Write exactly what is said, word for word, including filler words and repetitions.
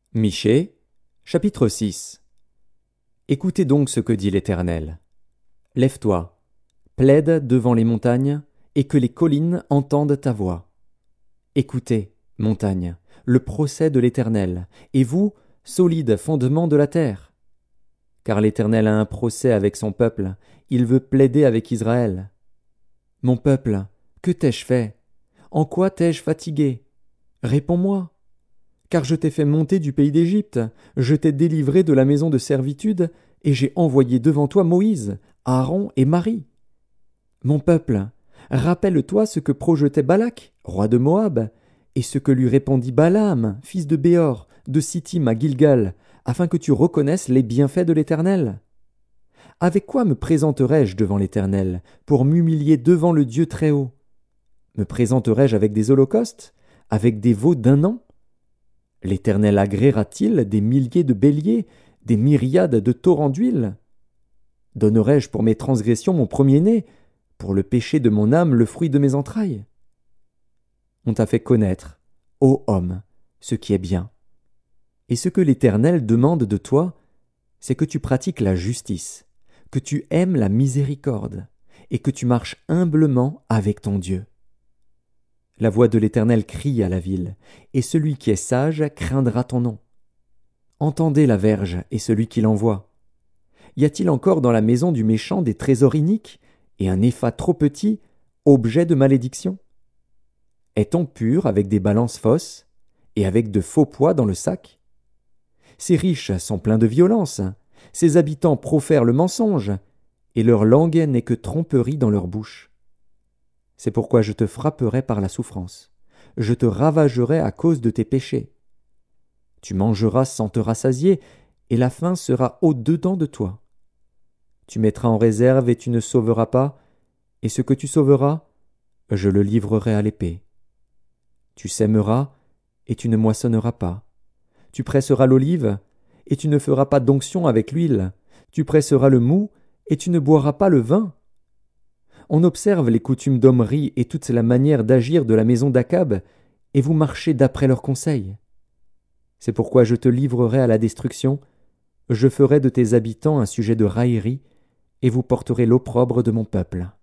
Michée, chapitre six. Écoutez donc ce que dit l'Éternel. Lève-toi, plaide devant les montagnes, et que les collines entendent ta voix. Écoutez, montagnes, le procès de l'Éternel, et vous, solides fondements de la terre. Car l'Éternel a un procès avec son peuple, il veut plaider avec Israël. Mon peuple, que t'ai-je fait? En quoi t'ai-je fatigué? Réponds-moi. Car je t'ai fait monter du pays d'Égypte, je t'ai délivré de la maison de servitude, et j'ai envoyé devant toi Moïse, Aaron et Marie. Mon peuple, rappelle-toi ce que projetait Balak, roi de Moab, et ce que lui répondit Balaam, fils de Béor, de Sittim à Gilgal, afin que tu reconnaisses les bienfaits de l'Éternel. Avec quoi me présenterai-je devant l'Éternel, pour m'humilier devant le Dieu Très-Haut? Me présenterai-je avec des holocaustes, avec des veaux d'un an? L'Éternel agréera-t-il des milliers de béliers, des myriades de torrents d'huile? Donnerai-je pour mes transgressions mon premier-né, pour le péché de mon âme le fruit de mes entrailles? On t'a fait connaître, ô homme, ce qui est bien. Et ce que l'Éternel demande de toi, c'est que tu pratiques la justice, que tu aimes la miséricorde, et que tu marches humblement avec ton Dieu. La voix de l'Éternel crie à la ville, et celui qui est sage craindra ton nom. Entendez la verge et celui qui l'envoie. Y a-t-il encore dans la maison du méchant des trésors iniques, et un épha trop petit, objet de malédiction? Est-on pur avec des balances fausses, et avec de faux poids dans le sac? Ces riches sont pleins de violence, ces habitants profèrent le mensonge, et leur langue n'est que tromperie dans leur bouche. C'est pourquoi je te frapperai par la souffrance. Je te ravagerai à cause de tes péchés. Tu mangeras sans te rassasier, et la faim sera au-dedans de toi. Tu mettras en réserve et tu ne sauveras pas, et ce que tu sauveras, je le livrerai à l'épée. Tu sèmeras, et tu ne moissonneras pas. Tu presseras l'olive, et tu ne feras pas d'onction avec l'huile. Tu presseras le mou, et tu ne boiras pas le vin. On observe les coutumes d'Omri et toute la manière d'agir de la maison d'Akab, et vous marchez d'après leurs conseils. C'est pourquoi je te livrerai à la destruction, je ferai de tes habitants un sujet de raillerie, et vous porterez l'opprobre de mon peuple.